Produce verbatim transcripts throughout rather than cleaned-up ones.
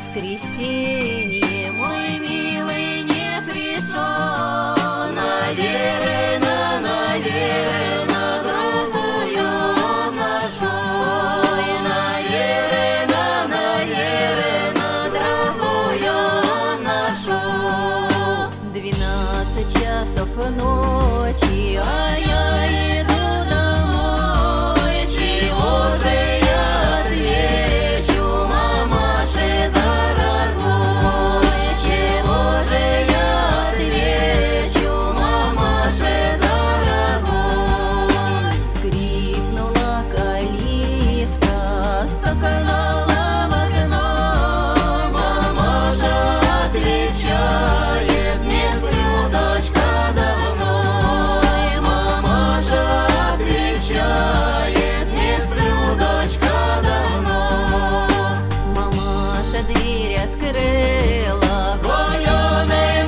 воскресенье мой милый не пришел. Наверно, наверно, другую нашел. Наверно, наверно, другую нашел. Двенадцать часов ночи, а я иду домой. Чего же я отвечу, мамаше дорогой? Чего же я отвечу, мамаше дорогой? Скрипнула калитка, стукнула в окно. Мамаша отвечает: не сплю, дочка, давно. Мамаша отвечает: не сплю, дочка, давно. Мамаша дверь открыла, Голеной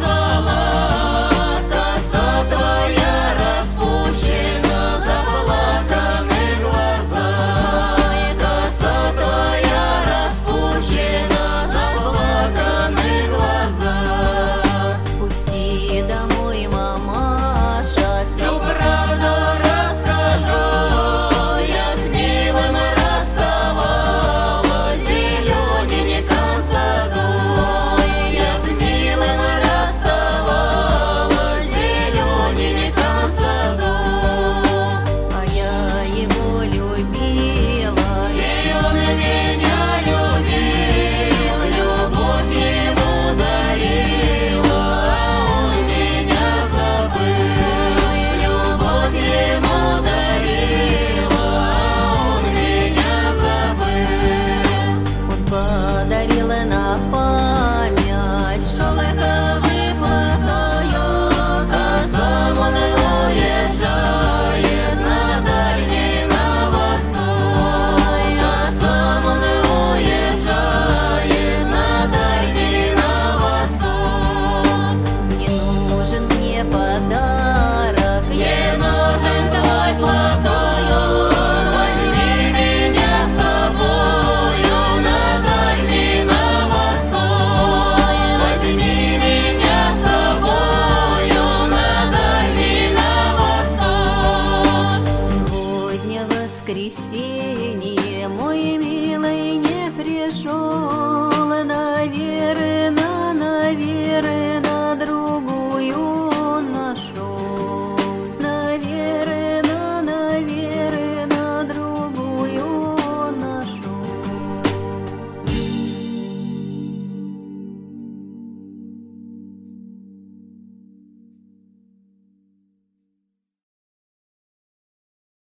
назвала. Коса твоя распущена, заплаканы глаза. Коса твоя распущена, заплаканы глаза. Пусти домой, мамаша, всю правду расскажу. Я с милым расставалась в зелененьком саду. Я с милым расставалась в зелененьком саду. А я его любила, и он меня любил. Любовь ему дарила, а он меня забыл. Любовь ему дарила, а он меня забыл. Он подарил на память шелковый платок, а сам он уезжает на дальний, на восток. А сам он уезжает на дальний, на восток. Не нужен мне подарок, не нужен твой платок. Возьми меня с собою на дальний, на восток. Возьми меня с собою на дальний, на восток. Сегодня воскресенье.